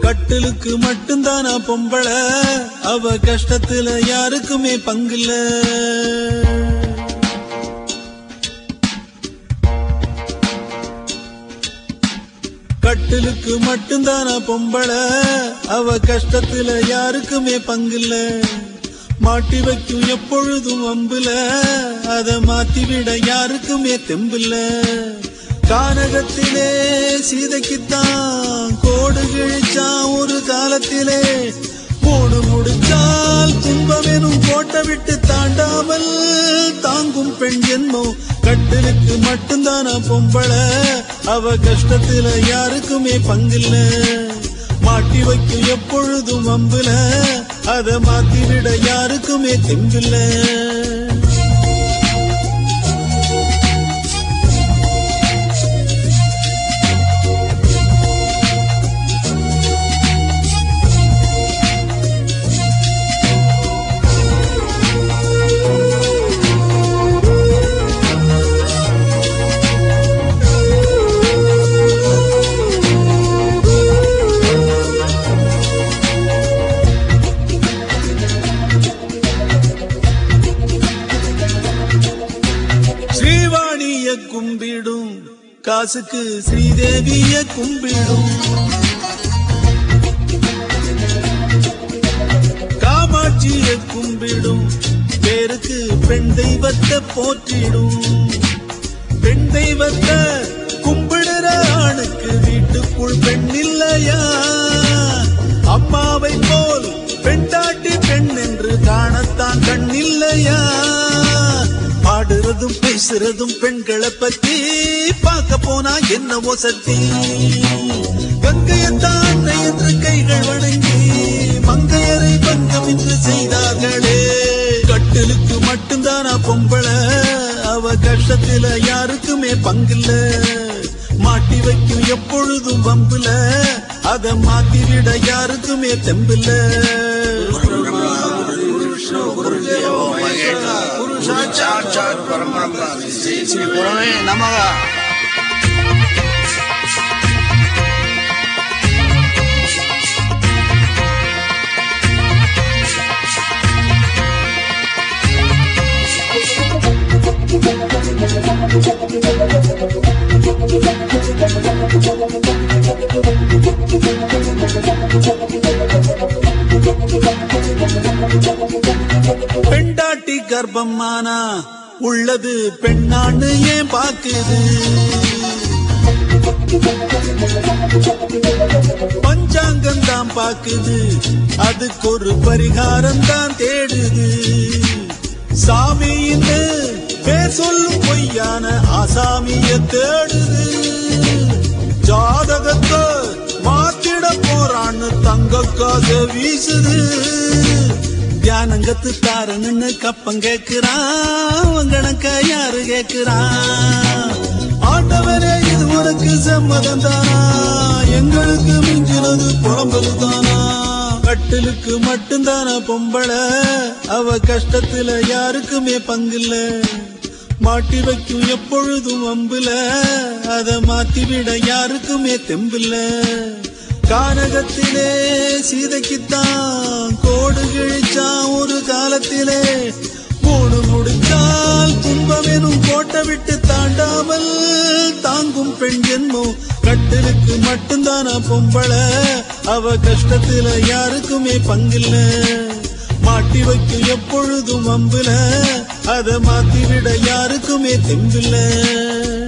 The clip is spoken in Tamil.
கட்டிலுக்கு மட்டும்தானா பொம்பள, அவ கஷ்டத்துல யாருக்குமே பங்கில்ல. கட்டிலுக்கு மட்டும்தானா பொம்பள, அவ கஷ்டத்துல யாருக்குமே பங்கில்ல. மாட்டி வைக்கும் எப்பொழுதும் அம்புல, அத மாத்திவிட யாருக்குமே தெம்பில்ல. கானகத்திலே சீதைக்குத்தான் கோடு கிழிச்சான் ஒரு காலத்திலே. போடு முடிச்சால் துன்பமெனும் கோட்டை விட்டு தாண்டாமல் தாங்கும் பெண் ஜென்மம். கட்டிலுக்கு மட்டும்தானா பொம்பள, அவ கஷ்டத்துல யாருக்குமே பங்கில்ல. மாட்டி வைக்கும் எப்பொழுதும் அம்புல, அத மாத்திவிட யாருக்குமே தெம்பில்ல. கும்பிடும் காசுக்கு ஸ்ரீதேவிய கும்பிடும். காமாட்சிய கும்பிடும் பேருக்கு பெண் தெய்வத்தை போற்றிடும். பெண் தெய்வத்தை கும்பிடுற ஆணுக்கு வீட்டுக்குள் பெண் இல்லையா? அம்மாவை போல் பெண்டாட்டி பெண் என்று காணத்தான் கண் இல்லையா? பாடுறதும் பேசுறதும் பெண்களை பத்தி பார்க்க போனா என்னவோ சக்தி. கங்கையத்தான் அன்னை என்று கைகள் வணங்கி மங்கையரை பங்கம் என்று செய்தார்களே. கட்டிலுக்கு மட்டும்தானா பொம்பள, அவ கஷ்டத்துல யாருக்குமே பங்கில்ல. மாட்டி வைக்கும் எப்பொழுதும் வம்புல, அத மாத்திவிட யாருக்குமே தெம்பில்ல. साक्षात् परब्रह्म श्री श्री गुरवे नमः. பெண்டாட்டி கர்ப்பமானா உள்ளது பெண்ணான்னு ஏன் பாக்குது? பஞ்சாங்கம் தான் பாக்குது, அதுக்கு ஒரு பரிகாரம் தான் தேடுது. சாமின்னு பேர் சொல்லும் பொய்யான ஆசாமிய தேடுது. ஜாதகத்தை மாத்திட போறான்னு தங்க காசை வீசுது. தியானங்கத்து தாரன்னு கப்பம் கேக்குறான், கணக்க யாரு கேக்குறான்? ஆண்டவரே இது உனக்கு சம்மதம் தானா? எங்களுக்கு மிஞ்சினது புலம்பல் தானா? கட்டிலுக்கு மட்டும்தானா பொம்பள, அவ கஷ்டத்துல யாருக்குமே பங்கில்ல. மாட்டி வைக்கும் எப்பொழுதும் அம்புல, அத மாத்திவிட யாருக்குமே தெம்பில்ல. கானகத்திலே சீதைக்குத்தான் கோடு கிழிச்சான் ஒரு காலத்திலே. போடு முடிச்சால் துன்பமெனும் கோட்டை விட்டு தாண்டாமல் தாங்கும் பெண் ஜென்மம். கட்டிலுக்கு மட்டும்தானா பொம்பள, அவ கஷ்டத்துல யாருக்குமே பங்கில்ல. மாட்டி வைக்கும் எப்பொழுதும் அம்புல, அத மாத்திவிட யாருக்குமே தெம்பில்ல.